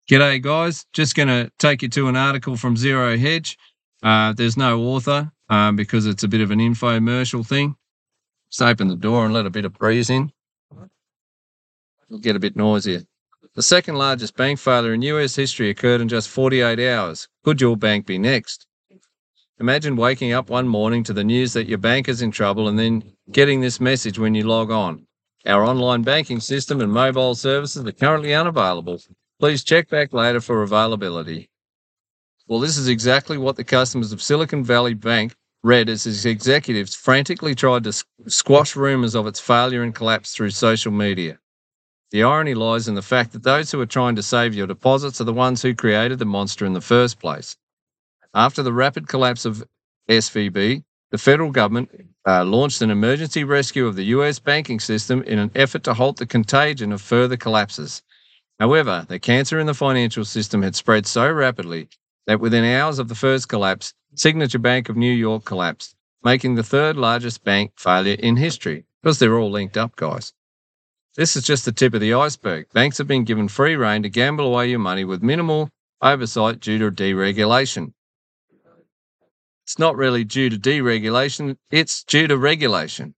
G'day, guys. Just going to take you to an article from Zero Hedge. There's no author because it's a bit of an infomercial thing. Just open the door and let a bit of breeze in. It'll get a bit noisier. The second largest bank failure in US history occurred in just 48 hours. Could your bank be next? Imagine waking up one morning to the news that your bank is in trouble and then getting this message when you log on. Our online banking system and mobile services are currently unavailable. Please check back later for availability. Well, this is exactly what the customers of Silicon Valley Bank read as its executives frantically tried to squash rumors of its failure and collapse through social media. The irony lies in the fact that those who are trying to save your deposits are the ones who created the monster in the first place. After the rapid collapse of SVB, the federal government launched an emergency rescue of the US banking system in an effort to halt the contagion of further collapses. However, the cancer in the financial system had spread so rapidly that within hours of the first collapse, Signature Bank of New York collapsed, making the third largest bank failure in history, because they're all linked up, guys. This is just the tip of the iceberg. Banks have been given free rein to gamble away your money with minimal oversight due to deregulation. It's not really due to deregulation, it's due to regulation.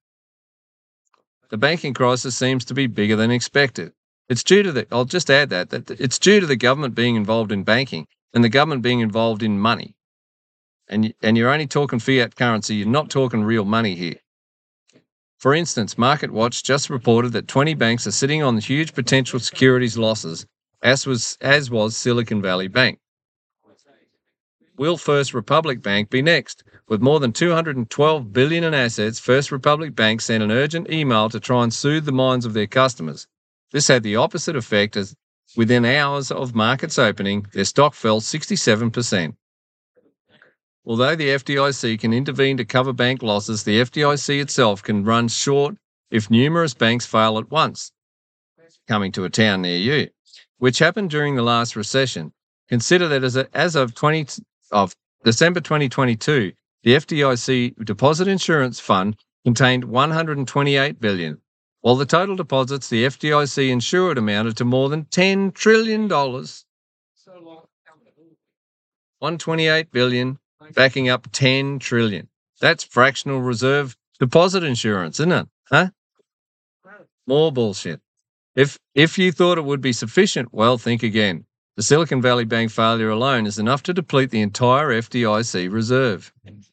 The banking crisis seems to be bigger than expected. It's due to I'll just add that it's due to the government being involved in banking and the government being involved in money. And you're only talking fiat currency, you're not talking real money here. For instance, MarketWatch just reported that 20 banks are sitting on huge potential securities losses, as was Silicon Valley Bank. Will First Republic Bank be next? With more than $212 billion in assets, First Republic Bank sent an urgent email to try and soothe the minds of their customers. This had the opposite effect, as within hours of markets opening, their stock fell 67%. Although the FDIC can intervene to cover bank losses, the FDIC itself can run short if numerous banks fail at once, coming to a town near you, which happened during the last recession. Consider that as of December 2022, the FDIC Deposit Insurance Fund contained $128 billion, while the total deposits the FDIC insured amounted to more than $10 trillion. $128 billion backing up $10 trillion. That's fractional reserve deposit insurance, isn't it? Huh? More bullshit. If you thought it would be sufficient, well, think again. The Silicon Valley Bank failure alone is enough to deplete the entire FDIC reserve.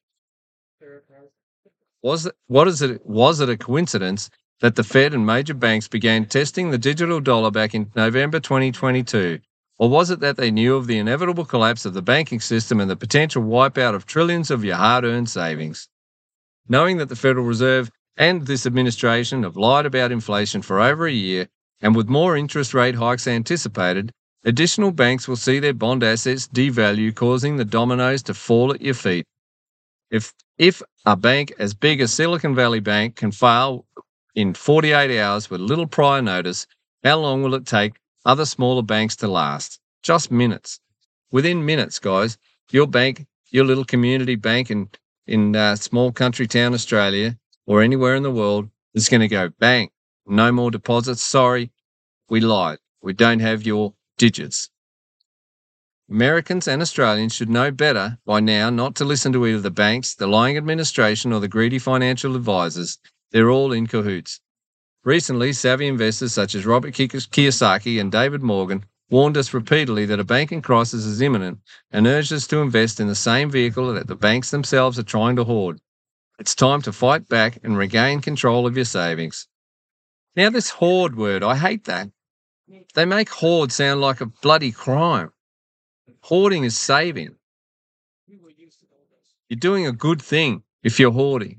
Was it a coincidence that the Fed and major banks began testing the digital dollar back in November 2022? Or was it that they knew of the inevitable collapse of the banking system and the potential wipeout of trillions of your hard-earned savings? Knowing that the Federal Reserve and this administration have lied about inflation for over a year, and with more interest rate hikes anticipated, additional banks will see their bond assets devalue, causing the dominoes to fall at your feet. If a bank as big as Silicon Valley Bank can fail in 48 hours with little prior notice, how long will it take other smaller banks to last? Just minutes. Within minutes, guys, your bank, your little community bank in small country town Australia or anywhere in the world is going to go bang. No more deposits. Sorry, we lied. We don't have your digits. Americans and Australians should know better by now not to listen to either the banks, the lying administration, or the greedy financial advisors. They're all in cahoots. Recently, savvy investors such as Robert Kiyosaki and David Morgan warned us repeatedly that a banking crisis is imminent and urged us to invest in the same vehicle that the banks themselves are trying to hoard. It's time to fight back and regain control of your savings. Now, this hoard word, I hate that. They make hoard sound like a bloody crime. Hoarding is saving. You're doing a good thing if you're hoarding.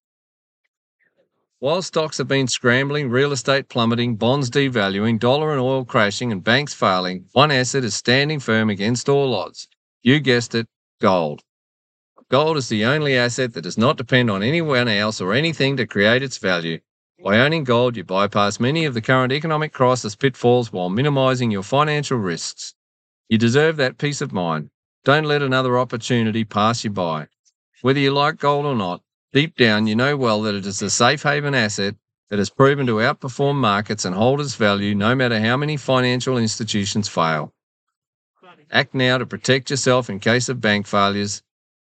While stocks have been scrambling, real estate plummeting, bonds devaluing, dollar and oil crashing, and banks failing, one asset is standing firm against all odds. You guessed it, gold. Gold is the only asset that does not depend on anyone else or anything to create its value. By owning gold, you bypass many of the current economic crisis pitfalls while minimizing your financial risks. You deserve that peace of mind. Don't let another opportunity pass you by. Whether you like gold or not, deep down, you know well that it is a safe haven asset that has proven to outperform markets and hold its value no matter how many financial institutions fail. Act now to protect yourself in case of bank failures.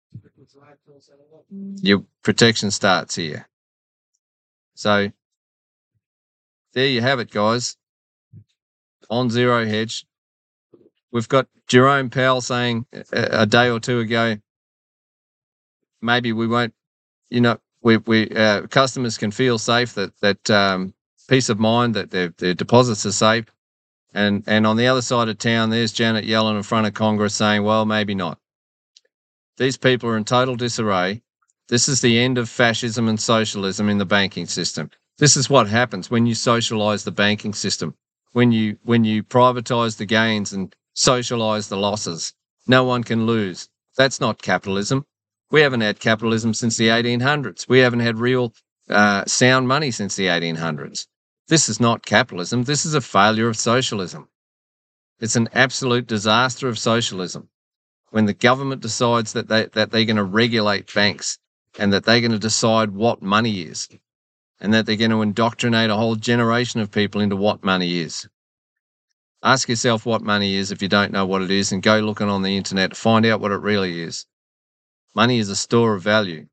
Your protection starts here. So there you have it, guys. On Zero Hedge, we've got Jerome Powell saying a day or two ago, maybe we won't, customers can feel safe, that peace of mind that their deposits are safe. And on the other side of town, there's Janet Yellen in front of Congress saying, well, maybe not. These people are in total disarray. This is the end of fascism and socialism in the banking system. This is what happens when you socialize the banking system, when you privatize the gains and socialize the losses. No one can lose. That's not capitalism. We haven't had capitalism since the 1800s. We haven't had real sound money since the 1800s. This is not capitalism. This is a failure of socialism. It's an absolute disaster of socialism. When the government decides that they're going to regulate banks and that they're going to decide what money is and that they're going to indoctrinate a whole generation of people into what money is. Ask yourself what money is if you don't know what it is, and go looking on the internet to find out what it really is. Money is a store of value.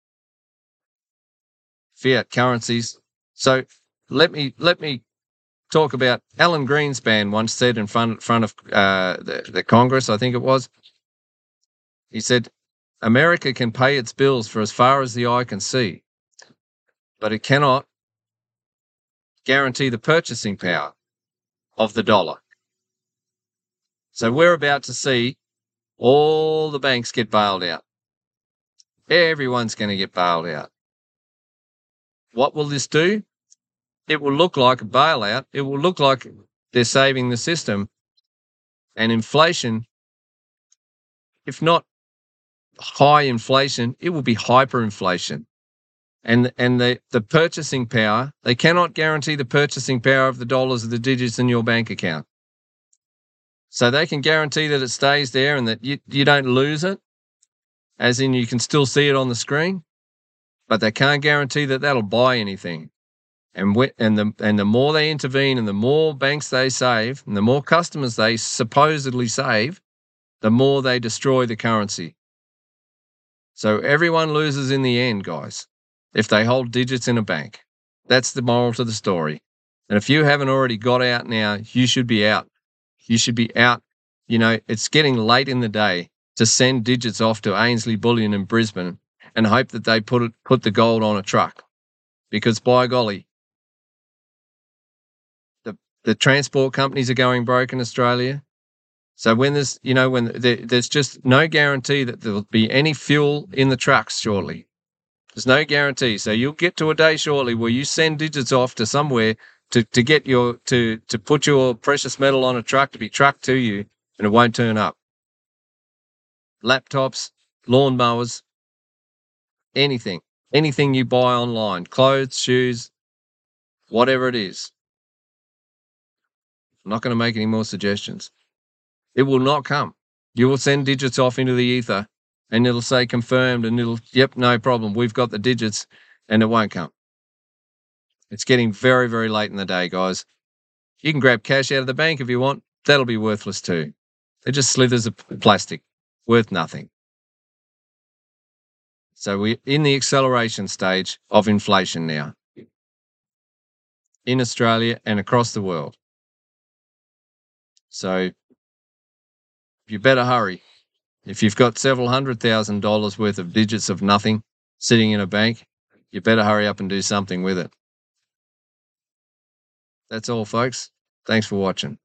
Fiat currencies. So let me talk about Alan Greenspan once said in front of the Congress, I think it was. He said, America can pay its bills for as far as the eye can see, but it cannot guarantee the purchasing power of the dollar. So we're about to see all the banks get bailed out. Everyone's going to get bailed out. What will this do? It will look like a bailout. It will look like they're saving the system. And inflation, if not high inflation, it will be hyperinflation. And the purchasing power, they cannot guarantee the purchasing power of the dollars or the digits in your bank account. So they can guarantee that it stays there and that you don't lose it, as in you can still see it on the screen, but they can't guarantee that that'll buy anything. And the more they intervene and the more banks they save and the more customers they supposedly save, the more they destroy the currency. So everyone loses in the end, guys, if they hold digits in a bank. That's the moral to the story. And if you haven't already got out now, you should be out. You should be out. It's getting late in the day to send digits off to Ainsley Bullion in Brisbane and hope that they put the gold on a truck. Because by golly, the transport companies are going broke in Australia. So when there's just no guarantee that there'll be any fuel in the trucks shortly. There's no guarantee. So you'll get to a day shortly where you send digits off to somewhere to put your precious metal on a truck to be trucked to you, and it won't turn up. Laptops, lawnmowers, anything you buy online, clothes, shoes, whatever it is. I'm not going to make any more suggestions. It will not come. You will send digits off into the ether and it'll say confirmed and yep, no problem. We've got the digits, and it won't come. It's getting very, very late in the day, guys. You can grab cash out of the bank if you want. That'll be worthless too. They're just slithers of plastic, worth nothing. So we're in the acceleration stage of inflation now in Australia and across the world. So you better hurry. If you've got several $100,000 worth of digits of nothing sitting in a bank, you better hurry up and do something with it. That's all, folks. Thanks for watching.